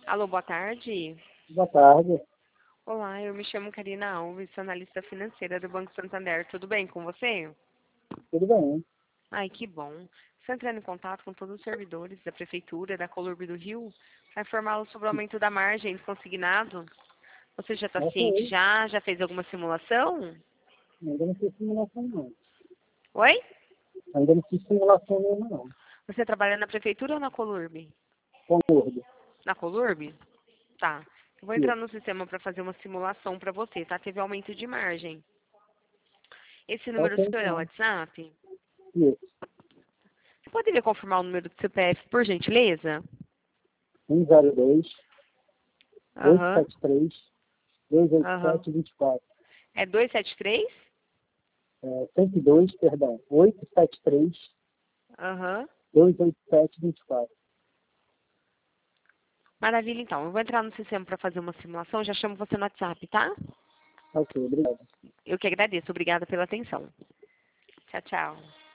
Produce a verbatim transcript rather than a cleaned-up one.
Alô, boa tarde. Boa tarde. Olá, eu me chamo Karina Alves, sou analista financeira do Banco Santander. Tudo bem com você? Tudo bem? Ai, que bom. Estou entrando em contato com todos os servidores da Prefeitura, da Colurbe do Rio, para informá-los sobre o aumento da margem consignado. Você já está ciente Ok. já? Já fez alguma simulação? Ainda não fiz simulação, não. Oi? Ainda não fiz simulação nenhuma, não. Você trabalha na Prefeitura ou na Colurbe? Concordo. Na Colurbe? Tá. Eu vou entrar Isso. no sistema para fazer uma simulação para você, tá? Teve aumento de margem. Esse número Ok, seu é o então. WhatsApp? Isso. Você poderia confirmar o número do C P F, por gentileza? um zero dois, oito Aham, sete três, dois oito aham. sete, dois quatro. É duzentos e setenta e três? É, cento e dois, perdão. oito sete três, Aham. dois oito sete, dois quatro. Maravilha, então. Eu vou entrar no sistema para fazer uma simulação. Já chamo você no WhatsApp, tá? Ok, obrigado. Eu que agradeço. Obrigada pela atenção. Tchau, tchau.